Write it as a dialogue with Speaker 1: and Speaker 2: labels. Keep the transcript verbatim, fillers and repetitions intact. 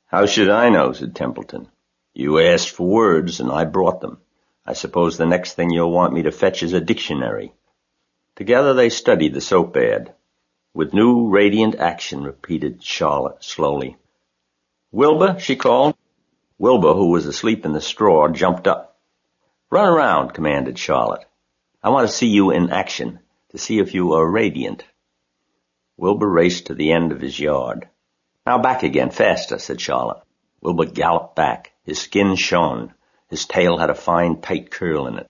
Speaker 1: "How should I know?" said Templeton. "You asked for words, and I brought them. I suppose the next thing you'll want me to fetch is a dictionary." Together they studied the soap ad. "With new radiant action," repeated Charlotte slowly. "Wilbur," she called. Wilbur, who was asleep in the straw, jumped up. "Run around," commanded Charlotte. "I want to see you in action, to see if you are radiant." Wilbur raced to the end of his yard. "Now back again, faster," said Charlotte. Wilbur galloped back. His skin shone. His tail had a fine, tight curl in it.